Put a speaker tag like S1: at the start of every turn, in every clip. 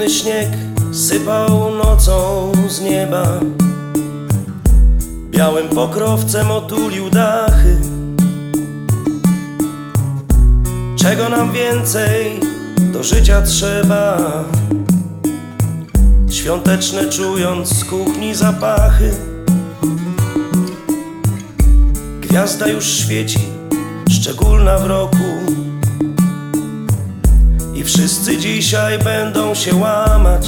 S1: Zimny śnieg sypał nocą z nieba, białym pokrowcem otulił dachy. Czego nam więcej do życia trzeba? Świąteczne czując z kuchni zapachy. Gwiazda już świeci, szczególna w roku, i wszyscy dzisiaj będą się łamać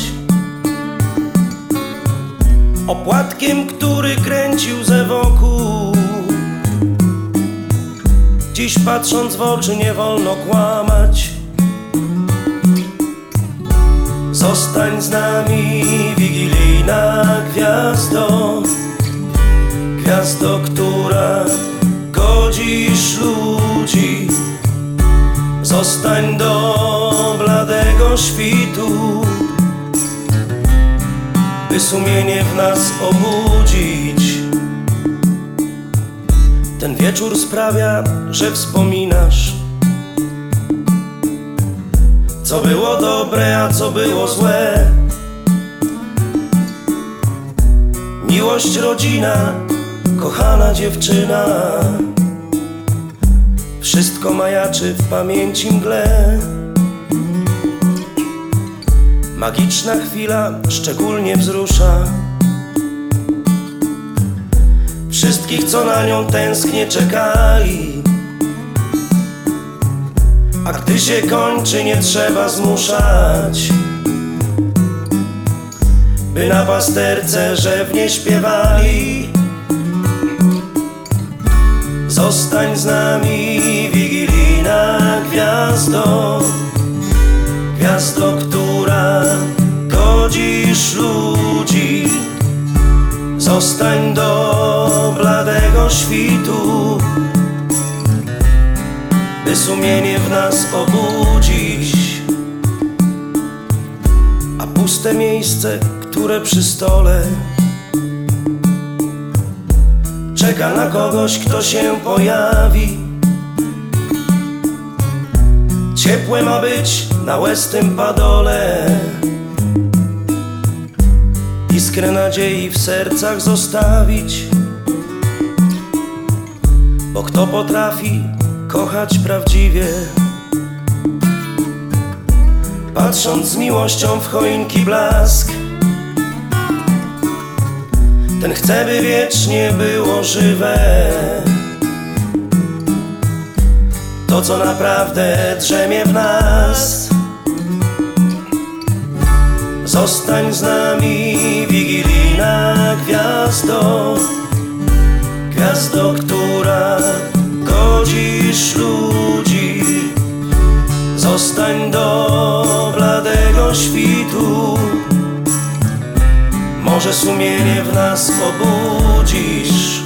S1: opłatkiem, który kręcił ze wokół. Dziś patrząc w oczy nie wolno kłamać. Zostań z nami, wigilijna gwiazdo, gwiazdo, która godzisz ludzi. Zostań do bladego świtu, by sumienie w nas obudzić. Ten wieczór sprawia, że wspominasz, co było dobre, a co było złe. Miłość, rodzina, kochana dziewczyna, wszystko majaczy w pamięci mgle. Magiczna chwila szczególnie wzrusza wszystkich, co na nią tęsknie czekali. A gdy się kończy, nie trzeba zmuszać, by na pasterce rzewnie śpiewali. Zostań z nami, wigilijna gwiazdo, gwiazdo, która godzisz ludzi. Zostań do bladego świtu, by sumienie w nas obudzić. A puste miejsce, które przy stole czeka na kogoś, kto się pojawi. Ciepłe ma być na łeznym padole, iskrę nadziei w sercach zostawić. Bo kto potrafi kochać prawdziwie, patrząc z miłością w choinki blask, ten chce, by wiecznie było żywe to, co naprawdę drzemie w nas. Zostań z nami, wigilijna gwiazdo, gwiazdo, która godzisz ludzi. Zostań do bladego świtu, może sumienie w nas obudzisz.